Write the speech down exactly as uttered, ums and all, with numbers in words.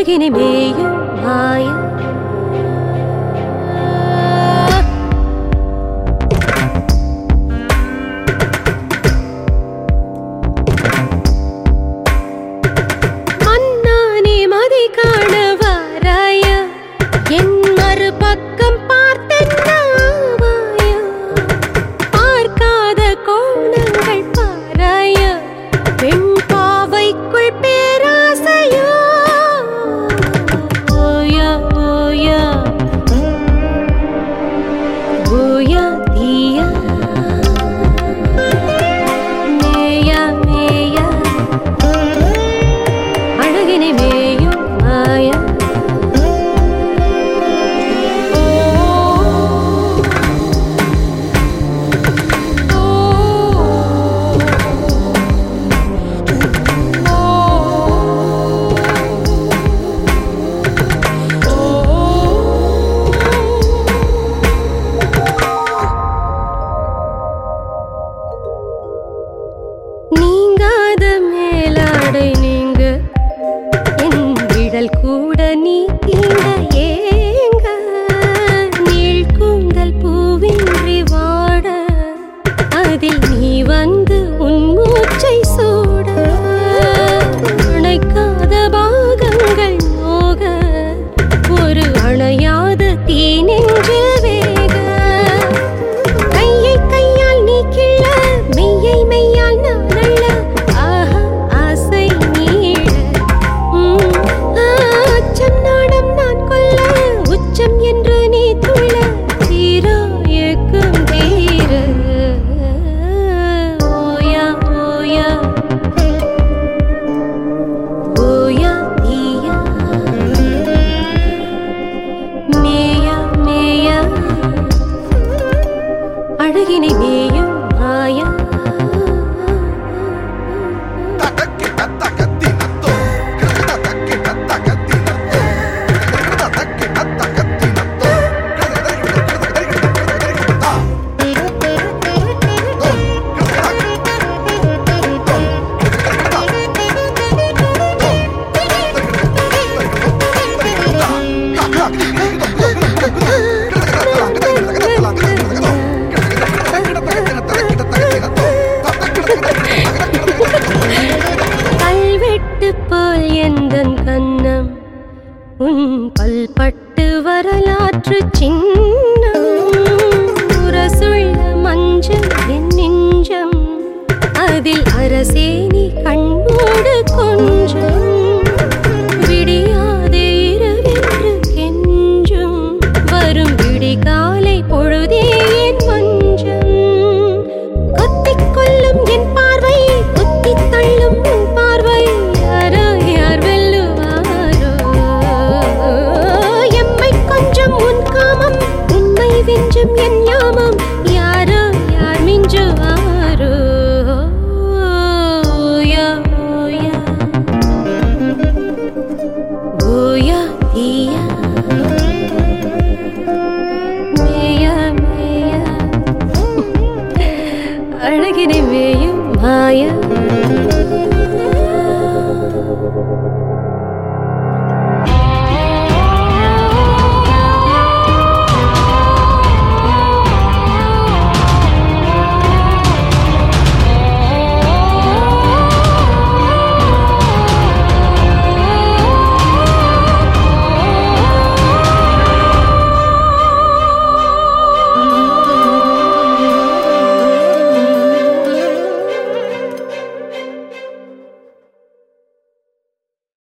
அழகினை மேயும் மாயா மன்னானே மதி காண வாராயா என் மறு பக்கம் பார்த்தென்னாவாயா பார்க்காத கோணங்கள் பாராயா பெண் பாவைக்குள் பேராசையா ஓயா ஓயா ஓயா தீயா மேயா மேயா அழகினை மேயும் மாயா நீங்காத மேலாடை நீங்க என் விடல் கூட நீ தீண்ட ஏங்க நீள் கூந்தல் பூவின்றி வாட அதில் நீ வந்து உன் மூச்சை சூட அணைக்காத பாகங்கள் நோக ஒரு அணையாத தீ நெஞ்சில் வேக கையை கையால் நீ கிள்ள மெய்யை மெய்யால் நான் அள்ள ஆஹா ஆசை நீள உம், ஆ, அச்சம் நாணம் நான் கொல்ல உச்சம் என்று நீ துள்ள தீரா ஏக்கம் தீர ஓயா ஓயா ஓயா தீயா மேயா மேயா அழகினை மேயும் மாயா கல்வெட்டு போல் எந்தன் கண்ணம் உன் பல்பட்டு வரலாற்று சின்னம் உரசுள்ள மஞ்சள் என் நெஞ்சம் அதில் அரசே நீ கண்மூடு கொஞ்சம்